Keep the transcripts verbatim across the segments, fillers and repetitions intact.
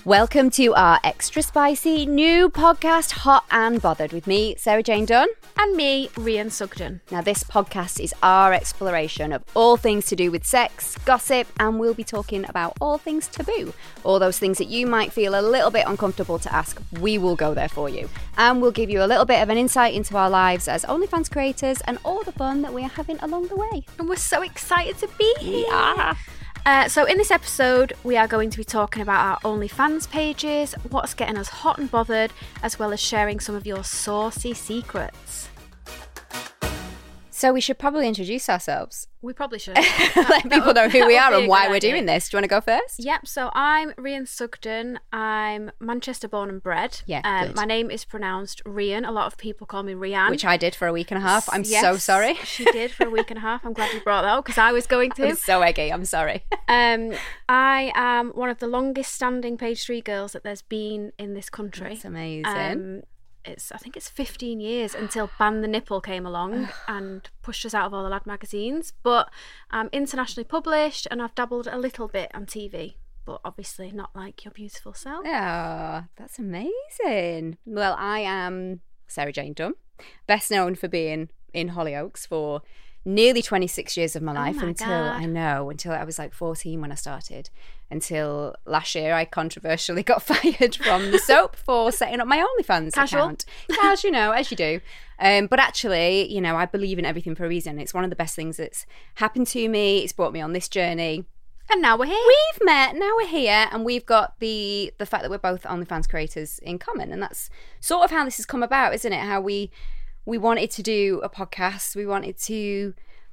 Welcome to our extra spicy new podcast, Hot and Bothered, with me, Sarah Jane Dunn. And me, Rhian Sugden. Now, this podcast is our exploration of all things to do with sex, gossip, and we'll be talking about all things taboo. All those things that you might feel a little bit uncomfortable to ask, we will go there for you. And we'll give you a little bit of an insight into our lives as OnlyFans creators and all the fun that we are having along the way. And we're so excited to be here. We are. Uh, so in this episode, we are going to be talking about our OnlyFans pages, what's getting us hot and bothered, as well as sharing some of your saucy secrets. So we should probably introduce ourselves. We probably should. Let people know who we are and why we're doing this. Do you want to go first? Yep, so I'm Rhian Sugden. I'm Manchester born and bred. Yeah, um, good. My name is pronounced Rhian. A lot of people call me Rhian. Which I did for a week and a half. I'm yes, so sorry. She did for a week and a half. I'm glad you brought that up because I was going to. I'm so eggy. I'm sorry. um, I am one of the longest standing page three girls that there's been in this country. That's amazing. Um, It's, I think it's fifteen years until Ban the Nipple came along and pushed us out of all the lad magazines. But I'm internationally published and I've dabbled a little bit on T V, but obviously not like your beautiful self. Oh, that's amazing. Well, I am Sarah Jane Dunn, best known for being in Hollyoaks for nearly twenty-six years of my life. Oh my until God. I know, until I was like fourteen when I started. Until last year, I controversially got fired from the soap for setting up my OnlyFans Casual. account. As you know, as you do. Um, but actually, you know, I believe in everything for a reason. It's one of the best things that's happened to me. It's brought me on this journey. And now we're here. We've met, now we're here, and we've got the the fact that we're both OnlyFans creators in common. And that's sort of how this has come about, isn't it? How we we wanted to do a podcast. We wanted to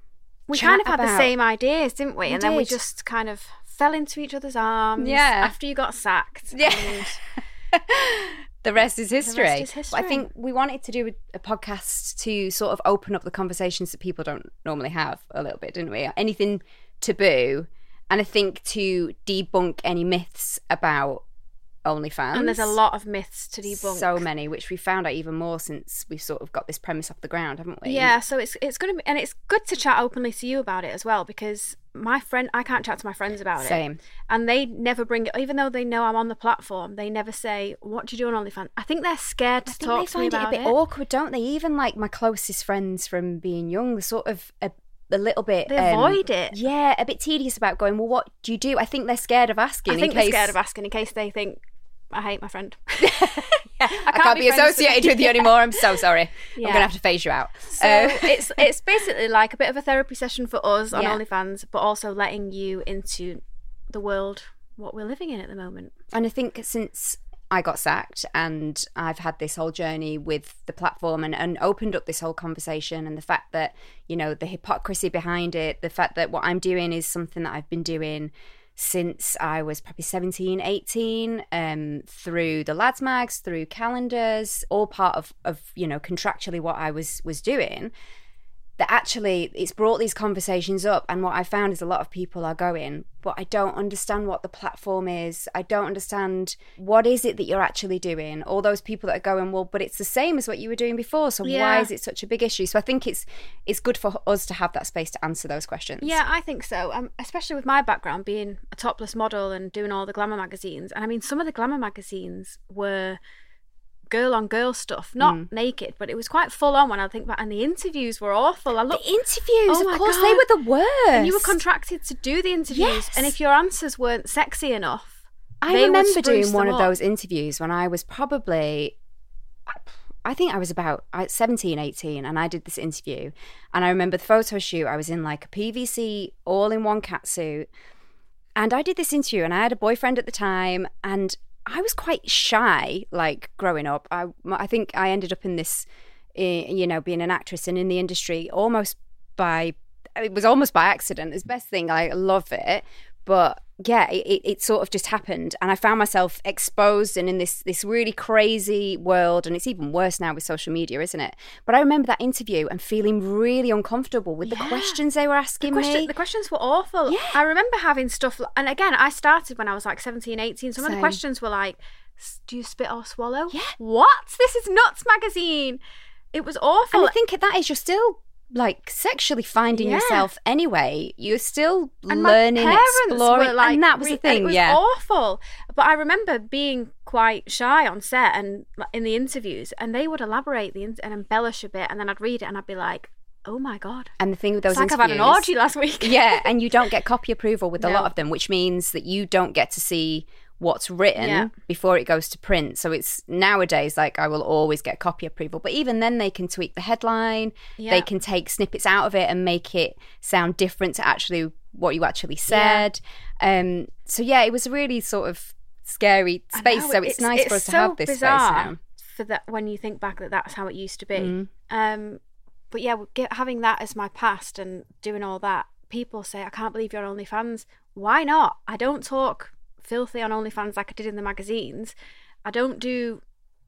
We chat kind of had about- the same ideas, didn't we? We and then we did. just kind of fell into each other's arms Yeah. after you got sacked. Yeah. And The rest is history. The rest is history. But I think we wanted to do a, a podcast to sort of open up the conversations that people don't normally have a little bit, didn't we? Anything taboo. And I think to debunk any myths about OnlyFans. and there's a lot of myths to debunk. So many, which we found out even more since we've sort of got this premise off the ground, haven't we? Yeah, so it's it's going to be, and it's good to chat openly to you about it as well, because my friend, I can't chat to my friends about it. Same. And they never bring it, even though they know I'm on the platform, they never say, what do you do on OnlyFans? I think they're scared to I think talk they to me find it a about bit it. awkward, don't they? Even like my closest friends from being young, they're sort of a, a little bit... They um, avoid it. Yeah, a bit tedious about going, well, what do you do? I think they're scared of asking. I think in they're case... scared of asking in case they think, I hate my friend. yeah, I can't, be, be friends associated with you anymore. I'm so sorry. Yeah. I'm going to have to phase you out. So Uh, it's it's basically like a bit of a therapy session for us on Yeah. OnlyFans, but also letting you into the world, what we're living in at the moment. And I think since I got sacked and I've had this whole journey with the platform and, and opened up this whole conversation, and the fact that, you know, the hypocrisy behind it, the fact that what I'm doing is something that I've been doing since I was probably seventeen, eighteen, um, through the lads mags, through calendars, all part of, of, you know, contractually what I was was doing, that actually it's brought these conversations up. And what I found is a lot of people are going, but I don't understand what the platform is. I don't understand what is it that you're actually doing. All those people that are going, well, but it's the same as what you were doing before. So Yeah. why is it such a big issue? So I think it's it's good for us to have that space to answer those questions. Yeah, I think so. Um, especially with my background being a topless model and doing all the glamour magazines. And I mean, some of the glamour magazines were girl on girl stuff, not Mm. naked, but it was quite full on when I think back. And the interviews were awful. I looked, The interviews, Oh my of course, God. they were the worst. and you were contracted to do the interviews. Yes. And if your answers weren't sexy enough, I they would remember doing spruce one them of up. those interviews when I was probably, I think I was about seventeen, eighteen, and I did this interview. And I remember the photo shoot, I was in like a P V C all-in-one catsuit. And I did this interview, and I had a boyfriend at the time, and I was quite shy, like, growing up. I, I think I ended up in this, eh, you know, being an actress and in the industry almost by, it was almost by accident. It's the best thing. I love it. But yeah, it, it sort of just happened, and I found myself exposed and in this this really crazy world. And it's even worse now with social media, isn't it? But I remember that interview and feeling really uncomfortable with Yeah. the questions they were asking The, question, me. the questions were awful. Yeah. I remember having stuff, and again, I started when I was like seventeen, eighteen. Some of Same. the questions were like, "S- do you spit or swallow? Yeah. What? This is Nuts magazine. It was awful. And I think at that age, you're still like sexually finding Yeah. yourself anyway. You're still And my learning, parents exploring, were, like, and that was re- the thing. and it was yeah, awful. But I remember being quite shy on set and like, in the interviews, and they would elaborate the in- and embellish a bit, and then I'd read it and I'd be like, "Oh my god!" and the thing with those It's like I've interviews, had an orgy last week. yeah, and you don't get copy approval with a No. lot of them, which means that you don't get to see what's written Yeah. before it goes to print. So it's nowadays like I will always get copy approval, but even then they can tweak the headline, Yeah. they can take snippets out of it and make it sound different to actually what you actually said. Um, so yeah, it was a really sort of scary I space. know, So it's, nice for us so to have this bizarre space now. For that, when you think back, that that's how it used to be. Mm. Um, but yeah, get, having that as my past and doing all that, people say, "I can't believe you're on OnlyFans." Why not? I don't talk filthy on OnlyFans like I did in the magazines. I don't do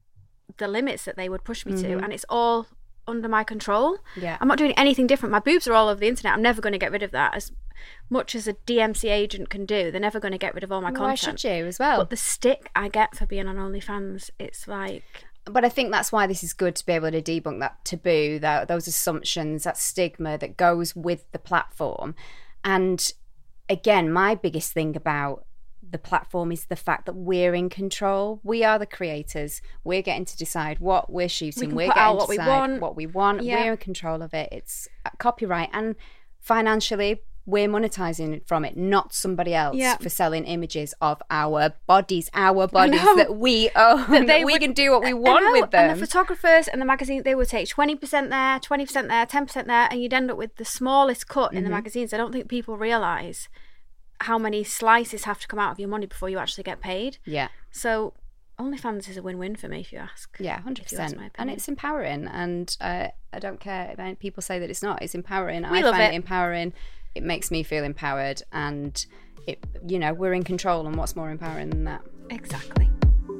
the limits that they would push me Mm-hmm. to, and it's all under my control. Yeah. I'm not doing anything different. My boobs are all over the internet. I'm never going to get rid of that. As much as a D M C agent can do, they're never going to get rid of all my Why content. should you as well? But the stick I get for being on OnlyFans, it's like... But I think that's why this is good to be able to debunk that taboo, that those assumptions, that stigma that goes with the platform. And again, my biggest thing about the platform is the fact that we're in control. We are the creators. We're getting to decide what we're shooting. We can we're put getting out to what we decide want. what we want. Yeah. We're in control of it. It's copyright, and financially we're monetizing from it, not somebody else Yeah. for selling images of our bodies, our bodies know. that we own. That they that we would- can do what we I want know, with them. And the photographers and the magazine, they would take twenty percent there, twenty percent there, ten percent there, and you'd end up with the smallest cut in the magazines. I don't think people realise how many slices have to come out of your money before you actually get paid. Yeah. So OnlyFans is a win-win for me, if you ask. Yeah, one hundred If you ask percent. my And opinion. it's empowering. And uh, I don't care if people say that it's not. It's empowering. We I love find it. it. empowering. It makes me feel empowered. And, it, you know, we're in control. And what's more empowering than that? Exactly.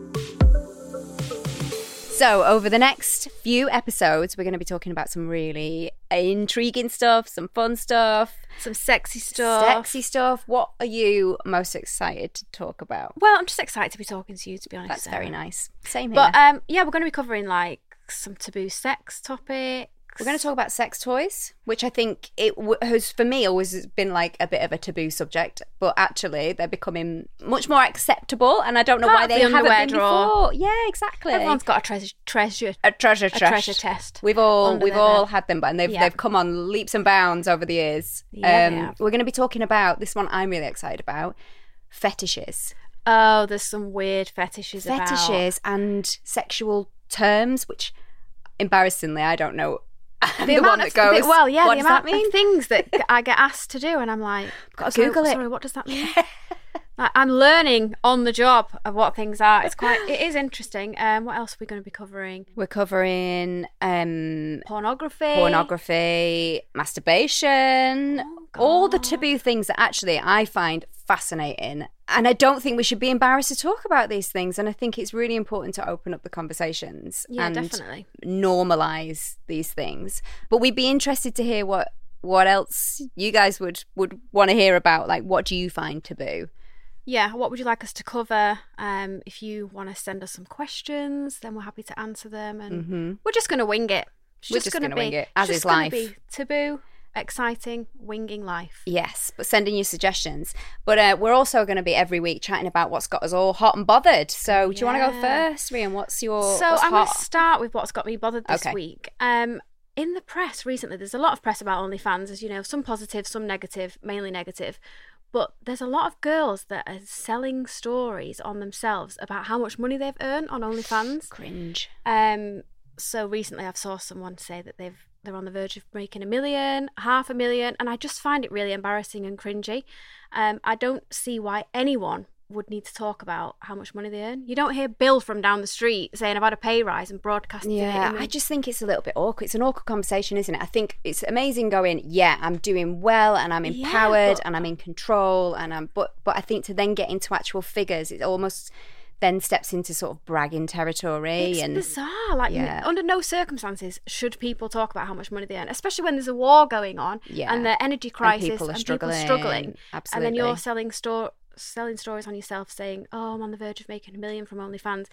So over the next few episodes, we're going to be talking about some really intriguing stuff, some fun stuff, Some sexy stuff. sexy stuff. What are you most excited to talk about? Well, I'm just excited to be talking to you, to be honest. That's very Sarah. nice. Same here. But um, yeah, we're going to be covering like some taboo sex topics. We're going to talk about sex toys, which I think it w- has, for me, always been like a bit of a taboo subject. But actually, they're becoming much more acceptable, and I don't know Part why of they the haven't underwear been drawer. before. Yeah, exactly. Everyone's got a treasure, treasure, a treasure, a test. treasure test. We've all under we've their all bed. had them, but and they've Yeah. they've come on leaps and bounds over the years. Um, Yeah, they have. We're going to be talking about this one. I'm really excited about fetishes, Oh, there's some weird fetishes. about- fetishes, and sexual terms, which embarrassingly I don't know. I'm The, the, amount one that of, goes. the- well, yeah, what the does amount that mean? of things that I get asked to do, and I'm like, Gotta sorry, Google it. Sorry, what does that mean? Like, I'm learning on the job of what things are. It's quite, it is interesting. Um, what else are we going to be covering? We're covering um, Pornography. pornography, masturbation, Oh, all the God. taboo things that actually I find fascinating. And I don't think we should be embarrassed to talk about these things. And I think it's really important to open up the conversations Yeah, and definitely. normalize these things. But we'd be interested to hear what what else you guys would would want to hear about. Like, what do you find taboo? Yeah, what would you like us to cover? Um, if you want to send us some questions, then we're happy to answer them. And Mm-hmm. we're just going to wing it. It's We're just gonna gonna wing be, it, as just is gonna life. Be taboo, exciting, winging life. Yes, but send in your suggestions. But uh, we're also going to be every week chatting about what's got us all hot and bothered. So do you want to go Yeah. first, Rian? What's your So what's I'm going hot? to start with what's got me bothered this Okay. week. Um, in the press recently, there's a lot of press about OnlyFans, as you know, some positive, some negative, mainly negative. But there's a lot of girls that are selling stories on themselves about how much money they've earned on OnlyFans. Cringe. Um, so recently I've saw someone say that they've they're on the verge of making a million, half a million, and I just find it really embarrassing and cringy. Um, I don't see why anyone would need to talk about how much money they earn. You don't hear Bill from down the street saying I've had a pay rise and broadcasting Yeah, it. in I the- just think it's a little bit awkward. It's an awkward conversation, isn't it? I think it's amazing going, yeah, I'm doing well and I'm Yeah, empowered but- and I'm in control and I'm but but I think to then get into actual figures, it almost then steps into sort of bragging territory. It's and bizarre. Like, Yeah. under no circumstances should people talk about how much money they earn, especially when there's a war going on Yeah. and the energy crisis people are and struggling. people struggling. Absolutely. And then you're selling store selling stories on yourself saying, "Oh, I'm on the verge of making a million from OnlyFans."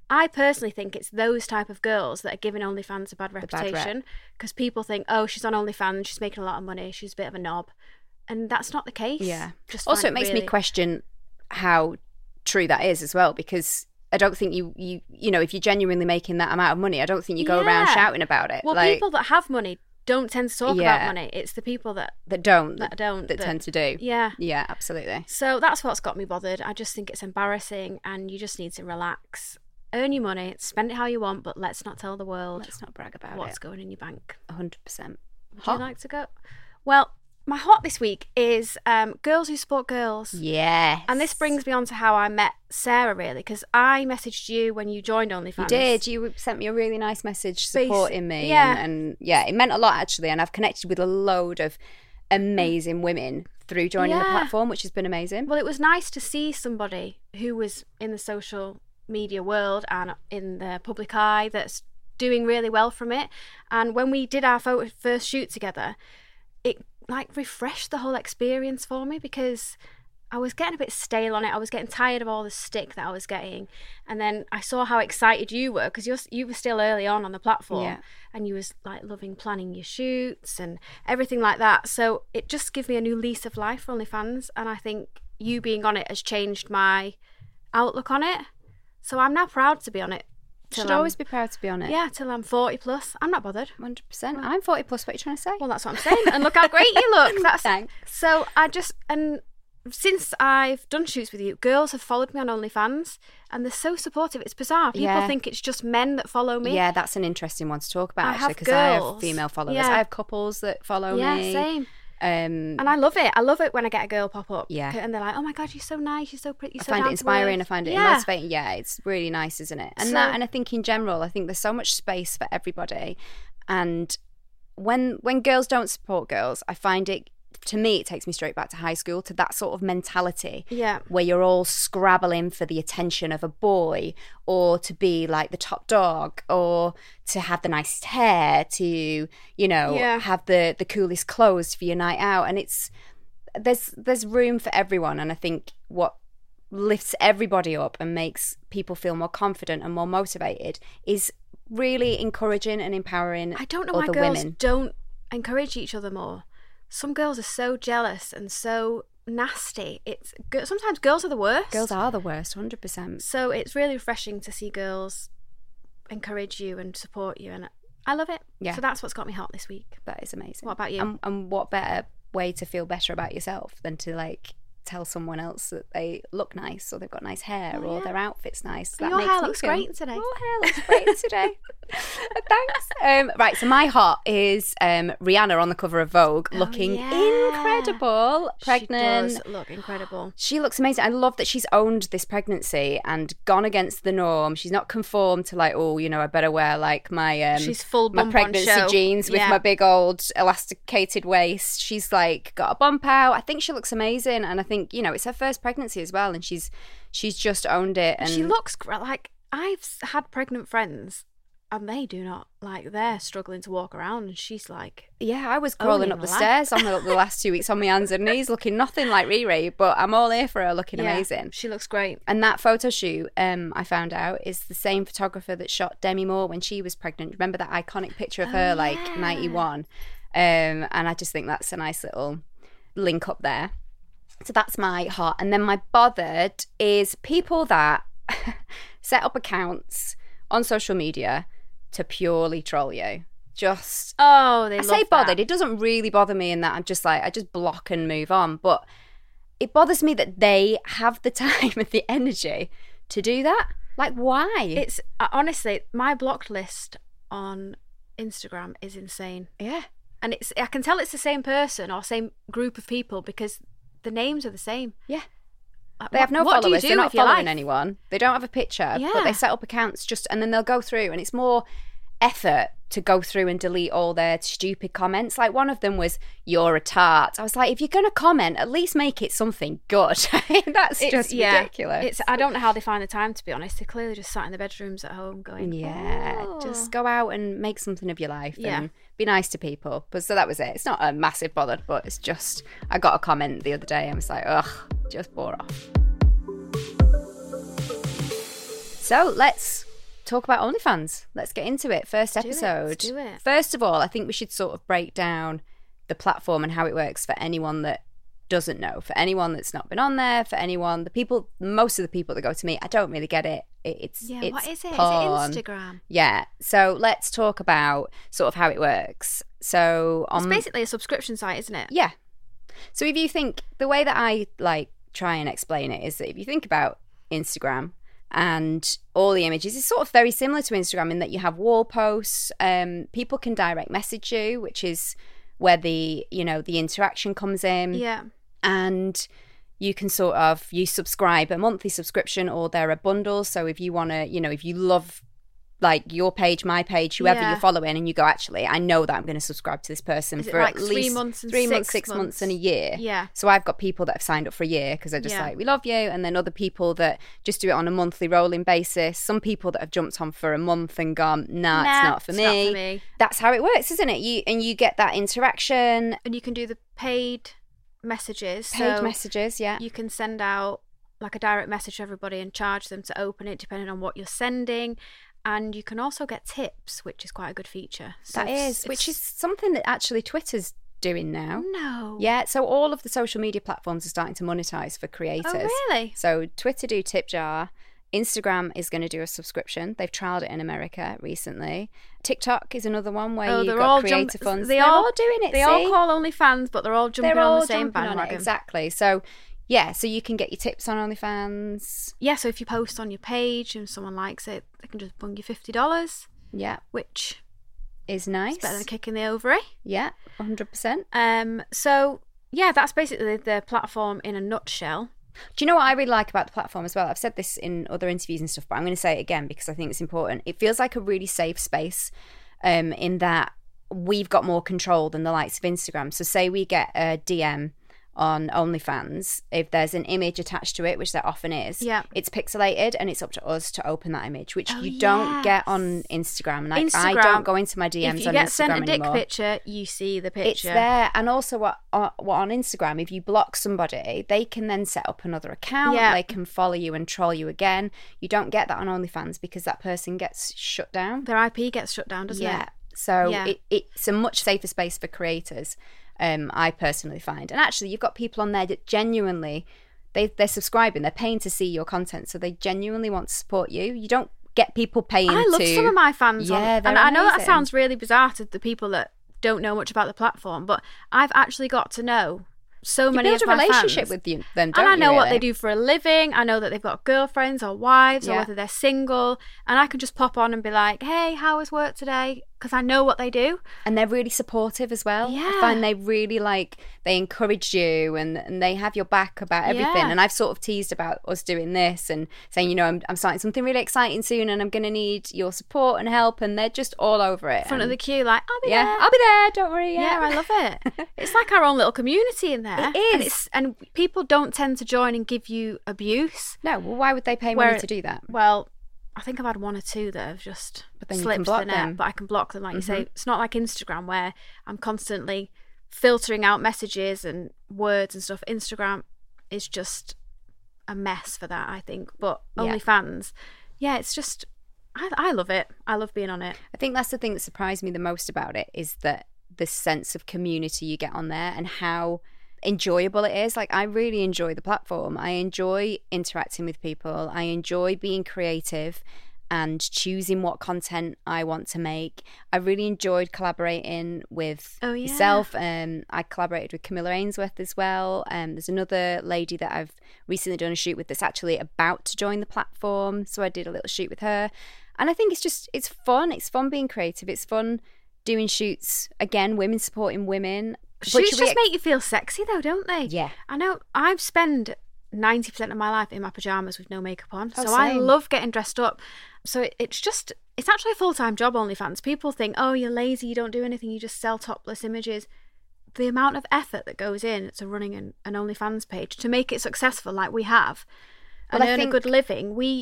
I personally think it's those type of girls that are giving OnlyFans a bad reputation, because people think, oh, she's on OnlyFans, she's making a lot of money, she's a bit of a knob. And that's not the case. Yeah. Just also, it makes really... me question how true that is as well, because I don't think you, you, you know, if you're genuinely making that amount of money, I don't think you go yeah. around shouting about it. Well, like, people that have money don't tend to talk yeah. about money. It's the people that that don't that don't that, that tend to do. Yeah, yeah, absolutely. So that's what's got me bothered. I just think it's embarrassing, and you just need to relax, earn your money, spend it how you want, but let's not tell the world. Let's not brag about what's it. going in your bank. A hundred percent. Would you like to go? Well, my hot this week is um, girls who support girls. Yes. And this brings me on to how I met Sarah, really, because I messaged you when you joined OnlyFans. You did. You sent me a really nice message supporting me. Yeah. And, and yeah, it meant a lot, actually. And I've connected with a load of amazing women through joining yeah. the platform, which has been amazing. Well, it was nice to see somebody who was in the social media world and in the public eye that's doing really well from it. And when we did our photo, first shoot together, it like refreshed the whole experience for me, because I was getting a bit stale on it. I was getting tired of all the stick that I was getting. And then I saw how excited you were, because you're you were still early on on the platform. Yeah. And you was like loving planning your shoots and everything like that. So it just gave me a new lease of life for OnlyFans. And I think you being on it has changed my outlook on it. So I'm now proud to be on it. Should always be proud to be on it. Yeah, till I'm forty plus. I'm not bothered. one hundred percent. I'm forty plus. What are you trying to say? Well, that's what I'm saying. And look how great you look. That's Thanks. So I just, and since I've done shoots with you, girls have followed me on OnlyFans, and they're so supportive. It's bizarre. People Yeah. think it's just men that follow me. Yeah, that's an interesting one to talk about, I actually, have because I have girls. female followers. Yeah. I have couples that follow Yeah, me. same. Um, And I love it. I love it when I get a girl pop up. Yeah. And they're like, oh my God, you're so nice. You're so pretty. You're I so find down it inspiring. to I earth. find it yeah. motivating. Yeah, it's really nice, isn't it? And So- that, and I think in general, I think there's so much space for everybody. And when when girls don't support girls, I find it, to me, it takes me straight back to high school, to that sort of mentality Yeah. where you're all scrabbling for the attention of a boy, or to be like the top dog, or to have the nicest hair, to, you know, Yeah. have the the coolest clothes for your night out. And it's there's there's room for everyone. And I think what lifts everybody up and makes people feel more confident and more motivated is really encouraging and empowering I don't know why other girls women. don't encourage each other more. Some girls are so jealous and so nasty. It's sometimes girls are the worst. Girls are the worst, one hundred percent. So it's really refreshing to see girls encourage you and support you, and I love it. Yeah. So that's what's got me hot this week. That is amazing. What about you? And, and what better way to feel better about yourself than to like tell someone else that they look nice, or they've got nice hair, Oh, or yeah. their outfit's nice. And That your makes hair me looks feel- great today. Your hair looks great today. Thanks. Um, right, so my hot is um, Rihanna on the cover of Vogue, Oh, looking yeah. incredible, pregnant. She does look incredible. She looks amazing. I love that she's owned this pregnancy and gone against the norm. She's not conformed to like, oh, you know, I better wear like my um, She's full my bump on pregnancy show. jeans with Yeah. my big old elasticated waist. She's like got a bump out. I think she looks amazing, and I think, you know, it's her first pregnancy as well, and she's she's just owned it. And She looks gr- like I've s- had pregnant friends, and they do not like they're struggling to walk around, and she's like, yeah, I was crawling Owning up the her stairs on the, the last two weeks on my hands and knees, looking nothing like Riri, but I'm all here for her, looking yeah, amazing. She looks great. And that photo shoot, um, I found out, is the same photographer that shot Demi Moore when she was pregnant. Remember that iconic picture of her, Oh, like yeah. ninety-one? Um, and I just think that's a nice little link up there. So that's my hot. And then my bothered is people that set up accounts on social media to purely troll you. Just Oh, they I love say that. bothered. It doesn't really bother me in that I'm just like, I just block and move on. But it bothers me that they have the time and the energy to do that. Like, why? It's uh, honestly, my blocked list on Instagram is insane, yeah. and it's I can tell it's the same person or same group of people because the names are the same. Yeah. Like, They have no what, what do you followers. do They're not with your following life? anyone. They don't have a picture, Yeah. but they set up accounts just, and then they'll go through, and it's more effort to go through and delete all their stupid comments. Like one of them was, "You're a tart." I was like, if you're gonna comment, at least make it something good. That's It's- just yeah, ridiculous. It's I don't know how they find the time, to be honest. They're clearly just sat in the bedrooms at home going, Yeah, "Oh." just go out and make something of your life Yeah. and be nice to people. But so that was it. It's not a massive bother, but it's just, I got a comment the other day and I was like, ugh, just bore off. So let's talk about OnlyFans. Let's get into it. First Do it, episode. let's do it. First of all, I think we should sort of break down the platform and how it works for anyone that doesn't know, for anyone that's not been on there, for anyone, the people, most of the people that go to me, I don't really get it. it it's Yeah, it's what is it? porn. Is it Instagram? Yeah. So let's talk about sort of how it works. So on, It's basically a subscription site, isn't it? yeah. So if you think, the way that I like try and explain it is that if you think about Instagram and all the images, it's sort of very similar to Instagram in that you have wall posts. Um, people can direct message you, which is where the, you know, the interaction comes in. Yeah. And you can sort of, you subscribe a monthly subscription, or there are bundles. So if you want to, you know, if you love like your page, my page, whoever Yeah. you're following, and you go, actually, I know that I'm going to subscribe to this person Is it for like at three least months and three six months, six months, months? and a year. Yeah. So I've got people that have signed up for a year because they're just Yeah. like, we love you. And then other people that just do it on a monthly rolling basis. Some people that have jumped on for a month and gone, nah, Nah, it's not for it's me. not for me. That's how it works, isn't it? You and you get that interaction, And you can do the paid messages. paid so messages, yeah. you can send out like a direct message to everybody and charge them to open it depending on what you're sending. And you can also get tips, which is quite a good feature. So That it's- is, which is it's- something that actually Twitter's doing now. No. Yeah, so all of the social media platforms are starting to monetize for creators. Oh, really? So Twitter do tip jar. Instagram is going to do a subscription. They've trialed it in America recently. TikTok is another one where Oh, you've they're got all creator jump- funds. they They're all- all doing it. They see? all call OnlyFans, but they're all jumping They're on all the same jumping on it, bandwagon. exactly. So yeah, so you can get your tips on OnlyFans. Yeah, so if you post on your page and someone likes it, they can just bung you fifty dollars, Yeah, which is nice. is better than a kick in the ovary. Yeah, one hundred percent. Um, so yeah, that's basically the platform in a nutshell. Do you know what I really like about the platform as well? I've said this in other interviews and stuff, but I'm going to say it again because I think it's important. It feels like a really safe space um, in that we've got more control than the likes of Instagram. So say we get a D M on OnlyFans, if there's an image attached to it, which there often is, Yeah. it's pixelated and it's up to us to open that image, which Oh, you don't get yes. on Instagram. And I, I Instagram, don't go into my D Ms If you on get Instagram sent a dick anymore. picture, you see the picture. It's there. And also what, uh, what on Instagram, if you block somebody, they can then set up another account. Yeah. They can follow you and troll you again. You don't get that on OnlyFans because that person gets shut down. Their I P gets shut down, doesn't Yeah. it? So Yeah. It, it's a much safer space for creators, um, I personally find. And actually, you've got people on there that genuinely, they, they're subscribing, they're paying to see your content. So they genuinely want to support you. You don't get people paying I love to... some of my fans. Yeah, on, they're and I know that amazing. sounds really bizarre to the people that don't know much about the platform, but I've actually got to know so You many build of a my relationship fans. with you, them, don't And I you, know what really? they do for a living. I know that they've got girlfriends or wives or Yeah. whether they're single. And I can just pop on and be like, hey, how was work today? Because I know what they do. And they're really supportive as well. I Yeah. find they really like, they encourage you and, and they have your back about everything. Yeah. And I've sort of teased about us doing this and saying, you know, I'm, I'm starting something really exciting soon and I'm going to need your support and help. And they're just all over it. Front of And- the queue, like, I'll be yeah, there. I'll be there. Don't worry. Yeah, Yeah, I love it. It's like our own little community in there. It is. And, it's, and people don't tend to join and give you abuse. No, well, why would they pay Where- money to do that? Well, I think I've had one or two that have just But then you slipped can block the net, them. but I can block them, like you say. Mhm. It's not like Instagram where I'm constantly filtering out messages and words and stuff. Instagram is just a mess for that, I think. But Yeah. OnlyFans, yeah, it's just, I, I love it. I love being on it. I think that's the thing that surprised me the most about it is that the sense of community you get on there and how enjoyable it is. Like, I really enjoy the platform. I enjoy interacting with people. I enjoy being creative and choosing what content I want to make. I really enjoyed collaborating with Oh, yeah. yourself. Um, I collaborated with Camilla Ainsworth as well. Um, there's another lady that I've recently done a shoot with that's actually about to join the platform. So I did a little shoot with her. And I think it's just, it's fun. It's fun being creative. It's fun doing shoots. Again, women supporting women. But Shoots should we just ex- make you feel sexy, though, don't they? Yeah. I know. I've spent ninety percent of my life in my pajamas with no makeup on. Oh, so I same. love getting dressed up. So it, it's just, it's actually a full-time job, OnlyFans. People think, oh, you're lazy, you don't do anything, you just sell topless images. The amount of effort that goes in to running an, an OnlyFans page to make it successful like we have and Well, I earn think- a good living, we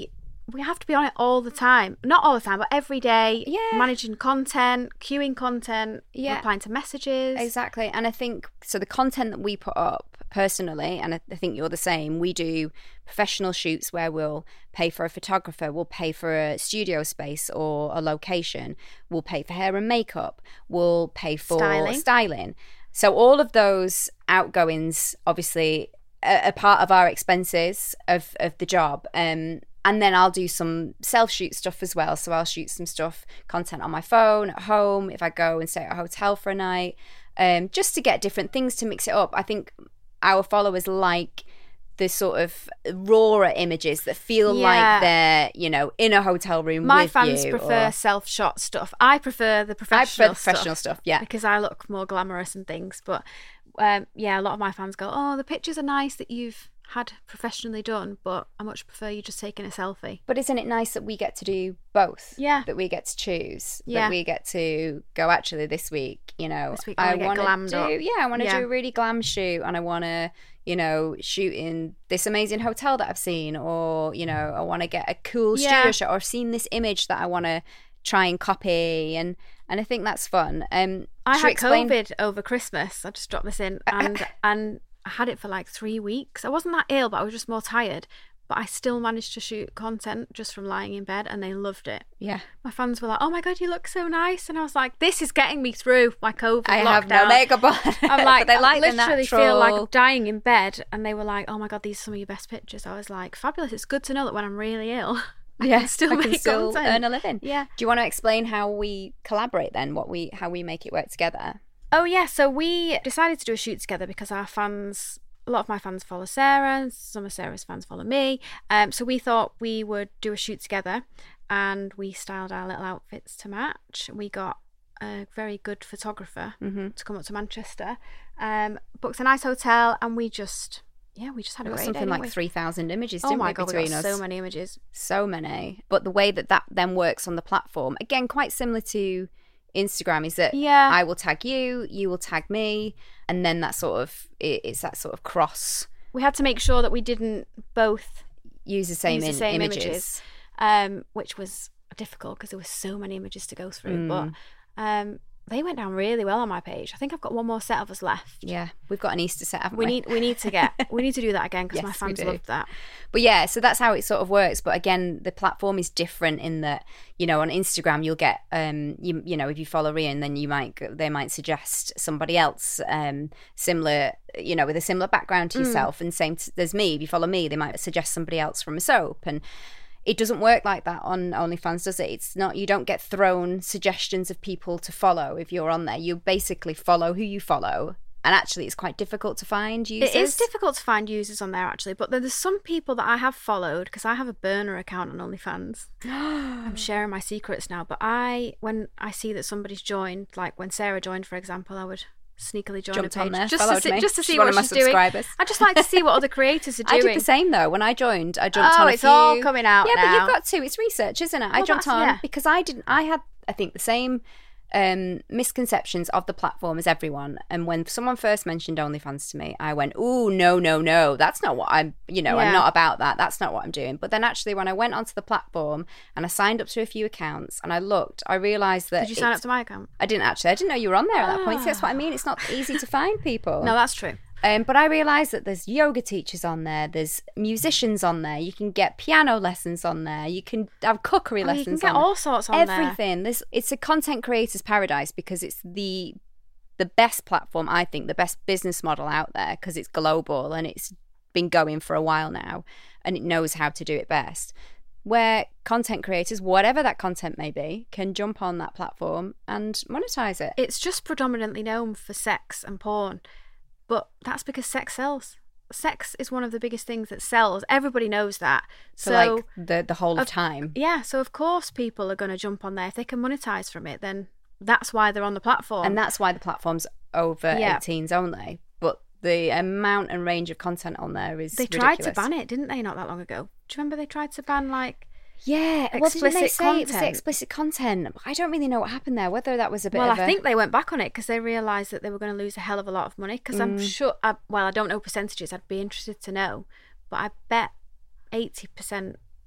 we have to be on it all the time. Not all the time, but every day. Yeah. Managing content, queuing content, Yeah. replying to messages. Exactly. And I think, so the content that we put up personally, and I I think you're the same, we do professional shoots where we'll pay for a photographer, we'll pay for a studio space or a location, we'll pay for hair and makeup, we'll pay for Styling. styling. So all of those outgoings, obviously, are, are part of our expenses of, of the job. Um, and then I'll do some self-shoot stuff as well. So I'll shoot some stuff, content on my phone, at home, if I go and stay at a hotel for a night, um, just to get different things to mix it up. I think our followers like the sort of rawer images that feel Yeah. like they're, you know, in a hotel room My with fans you. prefer or- self-shot stuff. I prefer the I professional prefer the professional stuff, yeah. because I look more glamorous and things. But um, yeah, a lot of my fans go, oh, the pictures are nice that you've had professionally done, but I much prefer you just taking a selfie. But isn't it nice that we get to do both? Yeah. That we get to choose. Yeah. That we get to go, actually, this week, you know, This week I wanna get wanna glammed do, up. yeah, I want to Yeah. do a really glam shoot, and I want to, you know, shoot in this amazing hotel that I've seen, or, you know, I want to get a cool Yeah. studio shot, or I've seen this image that I want to try and copy, and and I think that's fun. Um, I should we had explain- COVID over Christmas. I just dropped this in, and and I had it for like three weeks. I wasn't that ill, but I was just more tired. But I still managed to shoot content just from lying in bed, and they loved it. Yeah. My fans were like, "Oh my god, you look so nice," and I was like, "This is getting me through my COVID I lockdown." have no makeup on. I'm like, but they like I the literally natural... feel like I'm dying in bed, and they were like, "Oh my god, these are some of your best pictures." I was like, "Fabulous! It's good to know that when I'm really ill, I yeah, can still I make can still content." earn a living. Yeah. Do you want to explain how we collaborate then? What we how we make it work together? Oh yeah, so we decided to do a shoot together because our fans, a lot of my fans follow Sarah, and some of Sarah's fans follow me. Um, so we thought we would do a shoot together, and we styled our little outfits to match. We got a very good photographer Mm-hmm. to come up to Manchester, um, booked a nice hotel, and we just, yeah, we just had We a got great something day, like didn't we? three thousand images, Oh didn't my we, god, we between got us? so many images. So many. But the way that that then works on the platform, again, quite similar to Instagram, is that Yeah. I will tag you, you will tag me, and then that sort of, it, it's that sort of cross, We had to make sure that we didn't both use the same, use the in, same images. images. um, which was difficult because there were so many images to go through. Mm. But um, they went down really well on my page. I think I've got one more set of us left. Yeah, we've got an Easter set, haven't We we? need we need to get we need to do that again because my Yes, we fans do. loved that. But yeah, so that's how it sort of works. But again, the platform is different in that, you know, on Instagram you'll get, um, you you know, if you follow Rian, then you might they might suggest somebody else, um, similar, you know, with a similar background to yourself, and same t- as me. If you follow me, they might suggest somebody else from a soap, and it doesn't work like that on OnlyFans, does it? It's not, you don't get thrown suggestions of people to follow if you're on there. You basically follow who you follow. And actually, it's quite difficult to find users. It is difficult to find users on there actually, but there's some people that I have followed because I have a burner account on OnlyFans. I'm sharing my secrets now, but I when I see that somebody's joined, like when Sarah joined, for example, I would sneakily join Jumped a page on there, just to followed see, me. just to She's see one what of my she's doing. subscribers. I just like to see what other creators are I doing. did the same though. When I joined, I jumped Oh, on a it's few. all coming out Yeah, but now. you've got to. It's research, isn't it? I Well, jumped that's- on yeah. because I didn't. I had, I think, the same um, misconceptions of the platform as everyone. And when someone first mentioned OnlyFans to me, I went, "Oh no, no, no! That's not what I'm. You know, Yeah. I'm not about that. That's not what I'm doing." But then actually, when I went onto the platform and I signed up to a few accounts and I looked, I realised that Did you sign it's- up to my account? I didn't actually. I didn't know you were on there at that point. So that's what I mean. It's not easy to find people. No, that's true. Um, but I realised that there's yoga teachers on there, there's musicians on there, you can get piano lessons on there, you can have cookery Oh, lessons you can get on all sorts on there. everything. There's, it's a content creator's paradise because it's the the best platform, I think, the best business model out there because it's global and it's been going for a while now and it knows how to do it best. Where content creators, whatever that content may be, can jump on that platform and monetize it. It's just predominantly known for sex and porn, but that's because sex sells. Sex is one of the biggest things that sells. Everybody knows that. So, So, like the the whole of of- time. yeah, so of course people are going to jump on there. If they can monetize from it, then that's why they're on the platform. And that's why the platform's over Yeah. eighteens only. But the amount and range of content on there is they tried ridiculous. to ban it, didn't they, not that long ago? Do you remember they tried to ban, like... Yeah, well, didn't they explicit say it was the content? explicit content? I don't really know what happened there. Whether that was a bit Well, of I a... think they went back on it because they realised that they were going to lose a hell of a lot of money. Because I'm Mm. sure, I, well, I don't know percentages. I'd be interested to know, but I bet eighty percent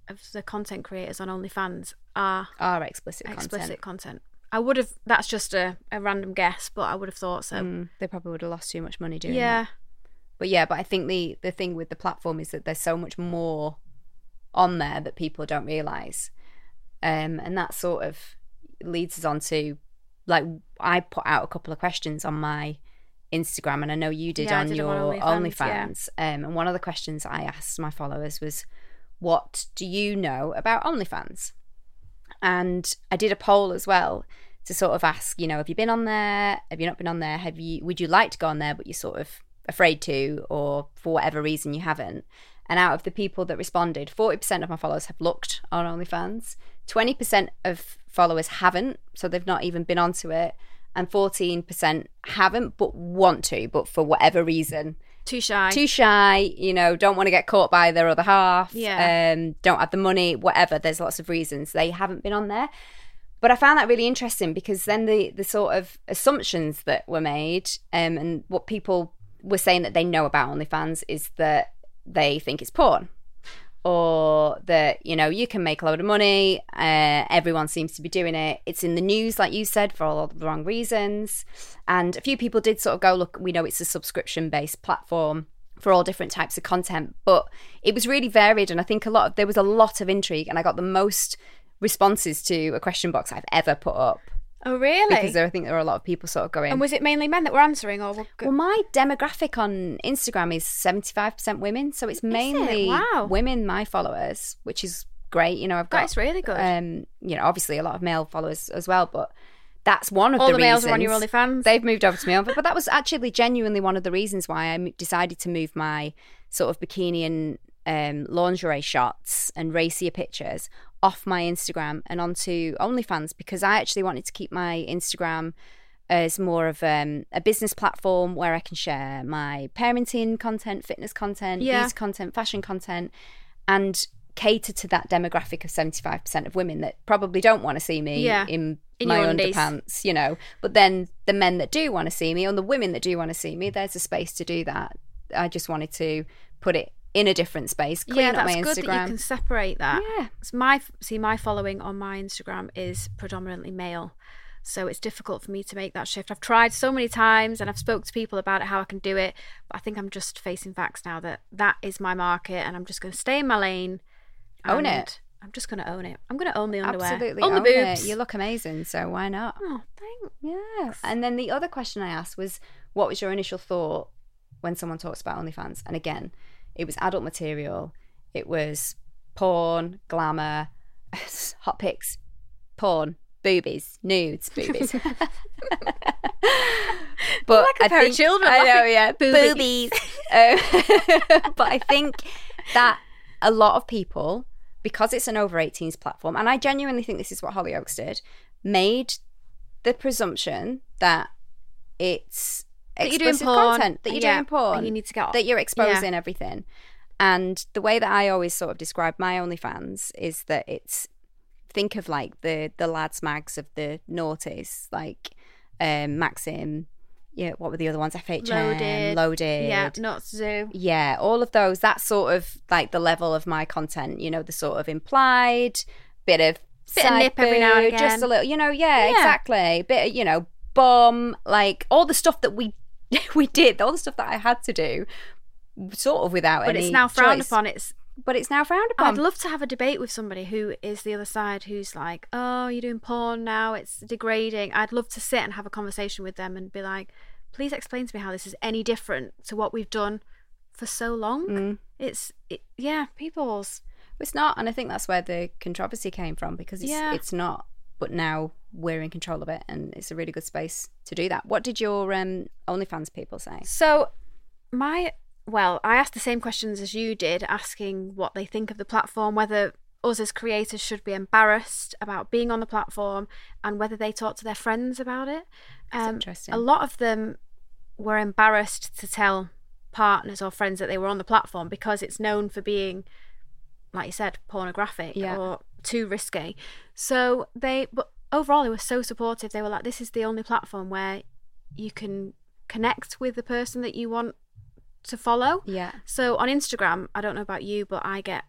of the content creators on OnlyFans are Are explicit content. explicit content. I would have, that's just a, a random guess, but I would have thought so. Mm, they probably would have lost too much money doing Yeah. that. But yeah, but I think the, the thing with the platform is that there's so much more on there that people don't realise. Um, and that sort of leads us on to, like, I put out a couple of questions on my Instagram, and I know you did Yeah, I on did your them on OnlyFans, OnlyFans. Um, and one of the questions I asked my followers was, what do you know about OnlyFans? And I did a poll as well to sort of ask, you know, have you been on there? Have you not been on there? Have you? Would you like to go on there, but you're sort of afraid to, or for whatever reason you haven't? And out of the people that responded, forty percent of my followers have looked on OnlyFans. twenty percent of followers haven't, so they've not even been onto it. And fourteen percent haven't, but want to, but for whatever reason. Too shy. Too shy, you know, don't want to get caught by their other half. Yeah. Um, don't have the money, whatever. There's lots of reasons they haven't been on there. But I found that really interesting, because then the, the sort of assumptions that were made, um, and what people were saying that they know about OnlyFans is that they think it's porn, or that, you know, you can make a load of money, uh, everyone seems to be doing it, it's in the news, like you said, for all the wrong reasons. And a few people did sort of go, look, we know it's a subscription based platform for all different types of content, but it was really varied. And I think a lot of, there was a lot of intrigue, and I got the most responses to a question box I've ever put up. Oh, really? Because there, I think there were a lot of people sort of going. And was it mainly men that were answering, or were... Well, my demographic on Instagram is seventy-five percent women, so it's mainly it? Wow. women, my followers, which is great. You know, I've got That's really good. Um, you know, obviously a lot of male followers as well, but that's one of All the, the males reasons are on your OnlyFans. they've moved over to me. But that was actually genuinely one of the reasons why I m- decided to move my sort of bikini and um, lingerie shots and racier pictures off my Instagram and onto OnlyFans, because I actually wanted to keep my Instagram as more of um, a business platform where I can share my parenting content, fitness content, Yeah. beauty content, fashion content, and cater to that demographic of seventy-five percent of women that probably don't want to see me Yeah. in, In my your undies. underpants, you know. But then the men that do want to see me, and the women that do want to see me, there's a space to do that. I just wanted to put it in a different space, clean yeah, up that's my good Instagram. that you can separate that. Yeah. It's my see my following on my Instagram is predominantly male, so it's difficult for me to make that shift. I've tried so many times, and I've spoke to people about it, how I can do it, but I think I'm just facing facts now that that is my market, and I'm just going to stay in my lane. Own and it. I'm just going to own it. I'm going to own the underwear. Absolutely own the own boobs. it. You look amazing, so why not? Oh, thanks. Yeah. And then the other question I asked was, what was your initial thought when someone talks about OnlyFans? And again, it was adult material. It was porn, glamour, hot pics, porn, boobies, nudes, boobies. But Like a I pair of think, children I know, laughing. yeah, Boobies. boobies. Um, but I think that a lot of people, because it's an over eighteens platform, and I genuinely think this is what Hollyoaks did, made the presumption that it's That you're doing explicit porn. content, that you're Yeah, doing porn, and you need to get off. that you're exposing everything. And the way that I always sort of describe my OnlyFans is that it's, think of like the the lads mags of the noughties, like um, Maxim, yeah, what were the other ones? F H M, Loaded. Loaded. Yeah, not Zoo. Yeah, all of those. That's sort of like the level of my content, you know, the sort of implied, bit of Bit of side nip every now and boob, just again. a little, you know, yeah, Yeah. exactly. Bit of, you know, bum, like all the stuff that we we did, all the stuff that I had to do, sort of without But any it's now frowned choice. upon. It's But it's now frowned upon. I'd love to have a debate with somebody who is the other side, who's like, oh, you're doing porn now, it's degrading. I'd love to sit and have a conversation with them and be like, please explain to me how this is any different to what we've done for so long. Mm. It's, it, yeah, people's. It's not, and I think that's where the controversy came from, because it's, Yeah. it's not. But now we're in control of it, and it's a really good space to do that. What did your um, OnlyFans people say? So, my, well, I asked the same questions as you did, asking what they think of the platform, whether us as creators should be embarrassed about being on the platform, and whether they talk to their friends about it. That's Um, interesting. A lot of them were embarrassed to tell partners or friends that they were on the platform because it's known for being, like you said, pornographic Yeah. or too risky. So they, but overall, they were so supportive. They were like, this is the only platform where you can connect with the person that you want to follow. Yeah. So on Instagram, I don't know about you, but I get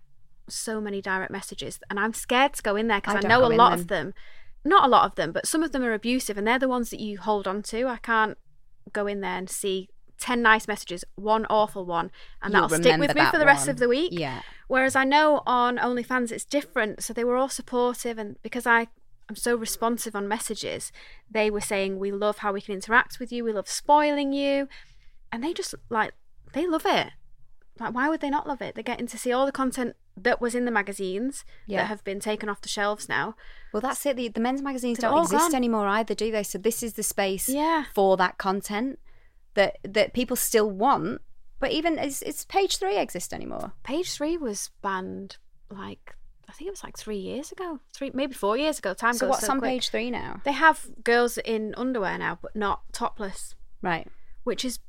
so many direct messages, and I'm scared to go in there because I I, don't know go a in lot them. of them, not a lot of them, but some of them are abusive, and they're the ones that you hold on to. I can't go in there and see ten nice messages, one awful one, and You'll that'll stick with remember me that for the rest one. of the week. Yeah. Whereas I know on OnlyFans it's different. So they were all supportive, and because I am so responsive on messages, they were saying, we love how we can interact with you, we love spoiling you, and they just like, they love it. Like, why would they not love it? They're getting to see all the content that was in the magazines Yeah. that have been taken off the shelves now. Well, that's it. The, the men's magazines They're don't all exist gone. anymore either, do they? So this is the space Yeah. for that content that that people still want. But even is, is Page Three exist anymore? Page Three was banned like, I think it was like three years ago, three maybe four years ago. Time So goes what's so on quick. Page Three now? They have girls in underwear now, but not topless, Right. which is,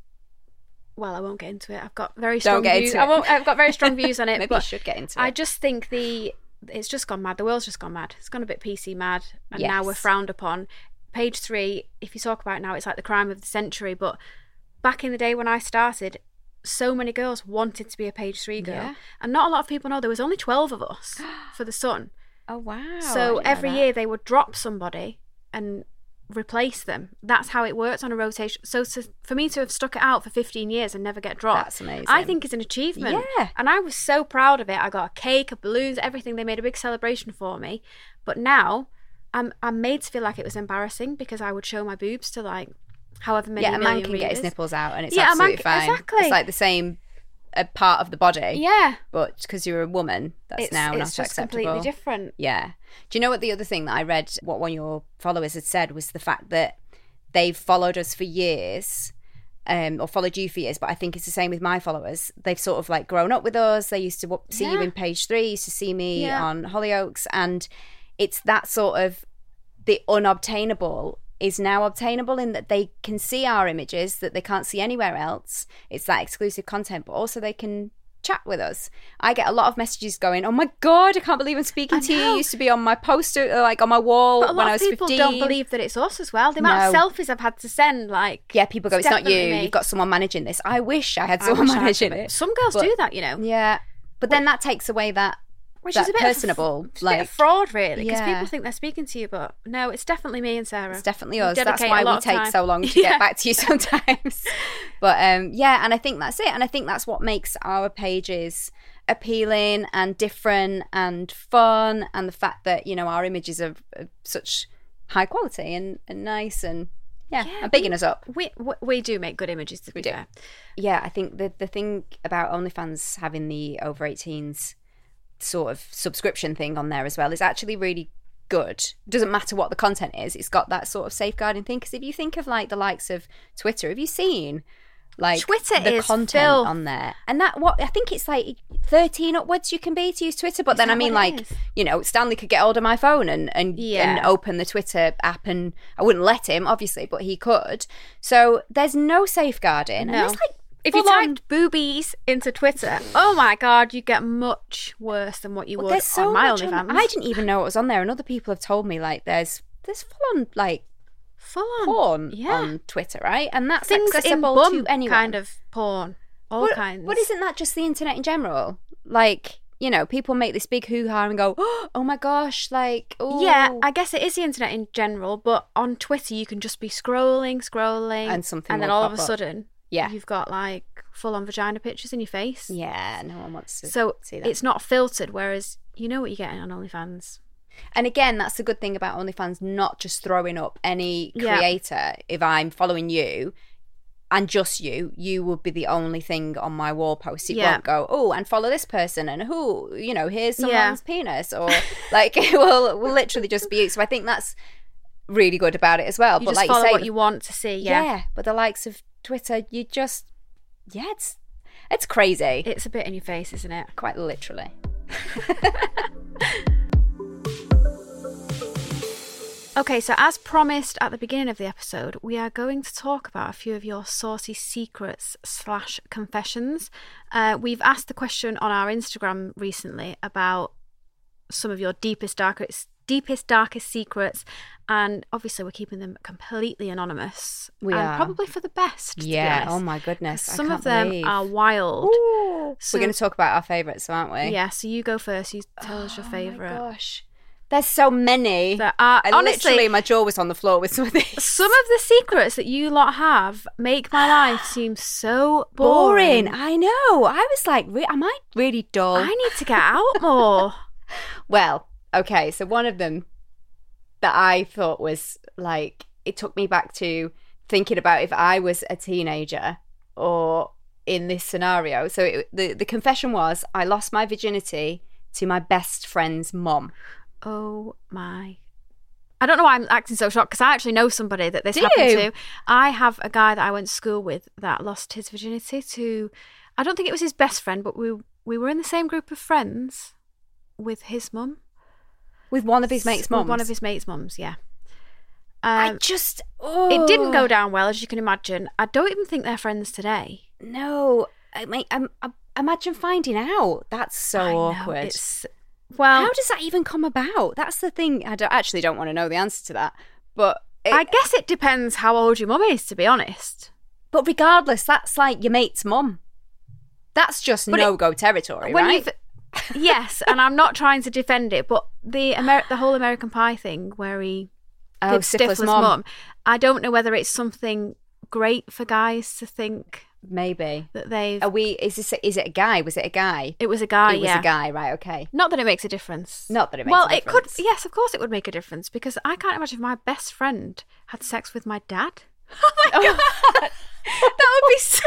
well, I won't get into it. I've got very strong Don't get views. into I it. won't. I've got very strong views on it. Maybe but you should get into it. I just think the it's just gone mad. The world's just gone mad. It's gone a bit P C mad, and now Yes. we're frowned upon. Page Three, if you talk about it now, it's like the crime of the century. But back in the day when I started, so many girls wanted to be a Page Three girl, Yeah. and not a lot of people know there was only twelve of us for the Sun. Oh wow. I So didn't know every that. year they would drop somebody and replace them. That's how it works on a rotation. So to, for me to have stuck it out for fifteen years and never get dropped, That's amazing. I think is an achievement. Yeah. And I was so proud of it. I got a cake, a balloons, everything. They made a big celebration for me. But now I'm I'm made to feel like it was embarrassing because I would show my boobs to like however many yeah, a man million can get his readers. nipples out and it's Yeah, a man absolutely can- fine. exactly. It's like the same a part of the body. Yeah. But because you're a woman, that's It's, now it's not just acceptable. completely different. Yeah. Do you know what the other thing that I read, what one of your followers had said, was the fact that they've followed us for years, um, or followed you for years, but I think it's the same with my followers. They've sort of like grown up with us. They used to w- see you Yeah. in Page Three, used to see me Yeah. on Hollyoaks, and it's that sort of the unobtainable is now obtainable in that they can see our images that they can't see anywhere else. It's that exclusive content, but also they can chat with us. I get a lot of messages going, oh my god, I can't believe I'm speaking I to you. know. You used to be on my poster, uh, like on my wall But a when lot I of was people fifteen. don't believe that it's us as well. The amount No. of selfies I've had to send, like, Yeah, people go, it's not you. definitely me. You've got someone managing this. I wish I had I someone wish I had managing somebody. it. Some girls But- do that, you know. Yeah, but then that takes away that Which that is a bit personable, of, it's a like bit of fraud, really, because Yeah. people think they're speaking to you, but no, it's definitely me and Sarah. it's definitely We us. That's dedicate why a lot we of take time. so long to Yeah. get back to you sometimes. But um, yeah, and I think that's it. And I think that's what makes our pages appealing and different and fun, and the fact that, you know, our images are of such high quality and, and nice and yeah, Yeah, and bigging us up. We, we we do make good images, to be do. fair. Yeah, I think the the thing about OnlyFans having the over eighteens sort of subscription thing on there as well is actually really good. Doesn't matter what the content is, it's got that sort of safeguarding thing. Because if you think of like the likes of Twitter, have you seen like Twitter the is content filth. on there? And that what I think it's like thirteen upwards you can be to use Twitter. But Is then I that mean, what it like, is? you know, Stanley could get hold of my phone and and, Yeah. and open the Twitter app, and I wouldn't let him obviously, but he could. So there's no safeguarding. And No. there's like If you full on- typed boobies into Twitter, oh my god, you get much worse than what you Well, would there's so on my much on- OnlyFans. I didn't even know it was on there, and other people have told me like there's there's full on like Full on porn yeah. on Twitter, right? And that's Things in accessible bum to anyone. kind of porn, all but, kinds. But isn't that just the internet in general? Like, you know, people make this big hoo ha and go, oh my gosh, like, ooh. Yeah, I guess it is the internet in general, but on Twitter you can just be scrolling, scrolling, And something and then will all of a pop up. sudden, Yeah. you've got like full on vagina pictures in your face. Yeah, no one wants to So see that. it's not filtered, whereas you know what you're getting on OnlyFans. And again, that's the good thing about OnlyFans, not just throwing up any Yeah. creator. If I'm following you and just you, you would be the only thing on my wall post. It Yeah. won't go, oh, and follow this person and who, you know, here's Yeah. someone's penis, or like it will, will literally just be you. So I think that's really good about it as well. You but just like follow you say, what you want to see. Yeah, yeah, but the likes of Twitter, you just, yeah, it's it's crazy. it's a bit in your face, isn't it? Quite literally. Okay, so as promised at the beginning of the episode, we are going to talk about a few of your saucy secrets slash confessions. Uh, we've asked the question on our Instagram recently about some of your deepest, darkest, deepest, darkest secrets. And obviously, we're keeping them completely anonymous. We and are. Probably for the best. To Yeah. be honest. Oh my goodness. I Some can't of them believe. are wild. Ooh. So- We're going to talk about our favourites, aren't we? Yeah, so you go first. You tell us your favourite. Oh my gosh. There's so many. There are, I honestly, literally, my jaw was on the floor with some of these. some of the secrets that you lot have make my life seem so boring. Boring. I know. I was like, re- am I really dull? I need to get out more. Well, okay. So one of them that I thought was like, it took me back to thinking about if I was a teenager or in this scenario. So it, the, the confession was, I lost my virginity to my best friend's mum. Oh my. I don't know why I'm acting so shocked because I actually know somebody that this Do happened you? to. I have a guy that I went to school with that lost his virginity to, I don't think it was his best friend, but we we were in the same group of friends with his mum. With one of his mates' With mums. One of his mates' mums, yeah. I Um, just... Oh. It didn't go down well, as you can imagine. I don't even think they're friends today. No. I mean, I'm, I'm, imagine finding out. That's so I know, awkward. It's, well, How does that even come about? That's the thing. I don't, actually don't want to know the answer to that. But it, I guess it depends how old your mum is, to be honest. but regardless, that's like your mate's mum. That's just But it- no-go territory, When right? you've- yes, and I'm not trying to defend it, but the Amer- the whole American Pie thing where he Oh, did Stifler's Stifler's mum. mum, I don't know whether it's something great for guys to think Maybe. that they've... Are we? Is this? Is it a guy? Was it a guy? It was a guy, it was yeah. a guy, right? Okay. Not that it makes a difference. Not that it makes well, a it could. difference. Yes, of course it would make a difference because I can't imagine if my best friend had sex with my dad. Oh my god, that would be so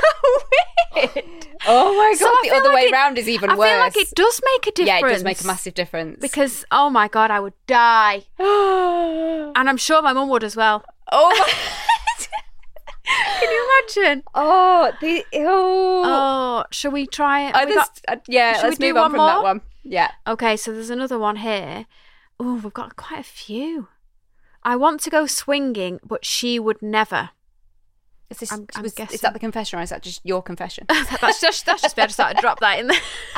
weird. Oh my god! So I the feel other like way it- round is even I worse. feel like it does make a difference. Yeah, it does make a massive difference. Because oh my god, I would die, oh, and I'm sure my mum would as well. my- Can you imagine? oh, the oh. Oh, shall we try it? I We just, got- uh, yeah, Should we let's do move on one from more? that one. Yeah. Okay, so there's another one here. Oh, we've got quite a few. I want to go swinging, but she would never. Is, this, I'm- I'm was- guessing. is that the confession or is that just your confession? that's just that's just better start to drop that in there.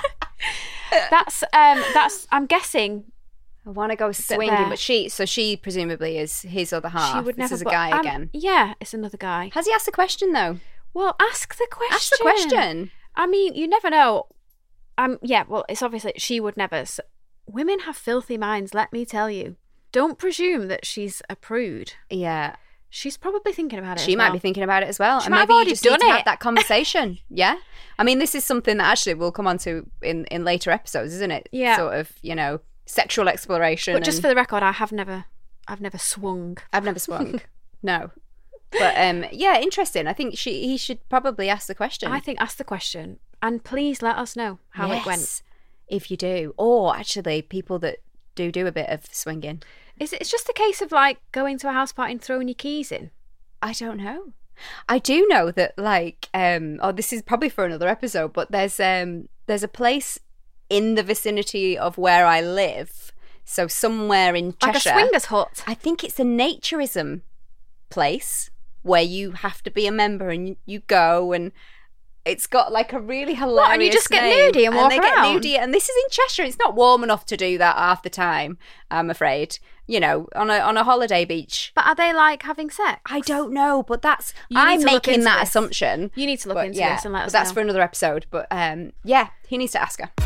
that's um that's I'm guessing I want to go swinging, there- but she, so she presumably is his other half. she would this never. is a but, guy um, again. Yeah, it's another guy. Has he asked the question though? Well, ask the question. Ask the question. I mean, you never know. Um, yeah. Well, it's obviously she would never. So, women have filthy minds. Let me tell you. Don't presume that she's a prude. Yeah. She's probably thinking about it. She as might well. be thinking about it as well. She and might have maybe you already just need done to have it. that conversation. Yeah. I mean, this is something that actually we'll come on to in, in later episodes, isn't it? Yeah. Sort of, you know, sexual exploration. But just and- for the record, I have never, I've never swung. I've never swung. No. But um, yeah, interesting. I think she he should probably ask the question. I think ask the question and please let us know how it went. Yes, if you do. Or actually, people that do do a bit of swinging. Is it? It's just a case of like going to a house party and throwing your keys in. I don't know. I do know that, like, um, oh, this is probably for another episode, but there's um, there's a place in the vicinity of where I live, so somewhere in Cheshire. Like a swingers hut. I think it's a naturism place where you have to be a member and you, you go and it's got like a really hilarious What, and you just get name. nudie and walk they around? get nudie, and this is in Cheshire. It's not warm enough to do that half the time, I'm afraid. You know, on a on a holiday beach. But are they like having sex? I don't know, but that's You need I'm to look making into that this. assumption. You need to look But into yeah, this and let but us that's know. for another episode. But um, yeah, he needs to ask her.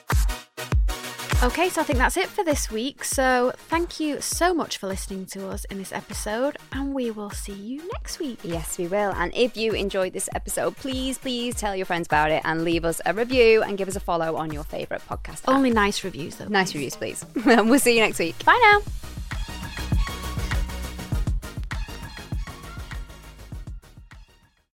Okay, so I think that's it for this week. So thank you so much for listening to us in this episode, and we will see you next week. Yes, we will. And if you enjoyed this episode, please, please tell your friends about it and leave us a review and give us a follow on your favourite podcast app. Only nice reviews, though. Nice reviews, please. We'll see you next week. Bye now.